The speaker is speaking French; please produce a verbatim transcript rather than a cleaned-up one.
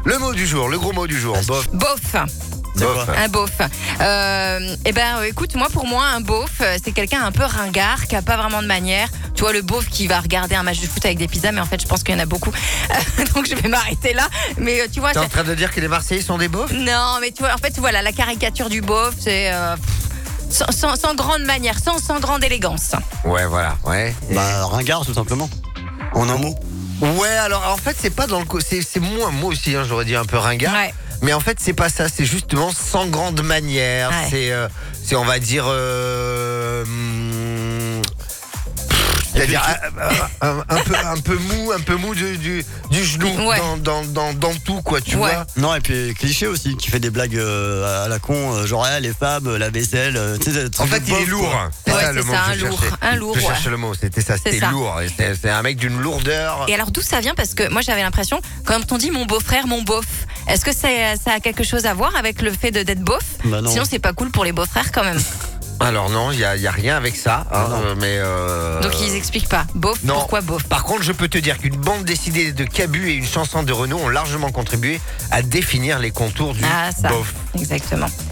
Le mot du jour, le gros mot du jour. Bof. Beauf. Bof. Un beauf. Euh, eh ben, écoute, moi, pour moi, un beauf, euh, c'est quelqu'un un peu ringard, qui a pas vraiment de manière. Tu vois, le beauf qui va regarder un match de foot avec des pizzas, mais en fait, je pense qu'il y en a beaucoup. Donc, je vais m'arrêter là. Mais euh, tu vois, T'es en c'est- train de dire que les Marseillais sont des beaufs? non, mais tu vois, en fait, voilà, la caricature du beauf, c'est euh, sans, sans, sans grande manière, sans, sans grande élégance. Ouais, voilà, ouais. Bah, ringard, tout simplement. En un mot. Ouais, alors en fait, c'est pas dans le. co- C'est, c'est moins, moi aussi, hein, j'aurais dit un peu ringard. Ouais. Mais en fait, c'est pas ça, c'est justement sans grande manière. Ouais. C'est, euh, c'est, on va dire. Euh, hum, c'est-à-dire euh, euh, un, un peu, un peu mou, un peu mou du, du, du genou Ouais. dans, dans, dans, dans tout, quoi, tu Ouais. vois. Non, et puis cliché aussi, qui fait des blagues euh, à la con, euh, genre ah, les femmes, la vaisselle. euh, tu sais, des En trucs fait, de il est bof, lourd. quoi. C'est Ouais, ça c'est le mot ça, que un je lourd. cherchais. Un lourd, Je ouais. cherchais le mot, c'était ça, C'est c'était ça. lourd. Et C'est, c'est un mec d'une lourdeur. Et alors, d'où ça vient? Parce que moi, j'avais l'impression, quand on dit mon beau-frère, mon beauf, est-ce que ça, ça a quelque chose à voir avec le fait de, d'être beauf? Bah non. Sinon, c'est pas cool pour les beaux-frères quand même. Alors non, il y a, il y a rien avec ça. hein, Non. euh, mais euh, Donc, ils expliquent pas. Beauf, non. pourquoi beauf? Par contre, je peux te dire qu'une bande dessinée de Cabu et une chanson de Renaud ont largement contribué à définir les contours du Ah, ça. beauf. Exactement.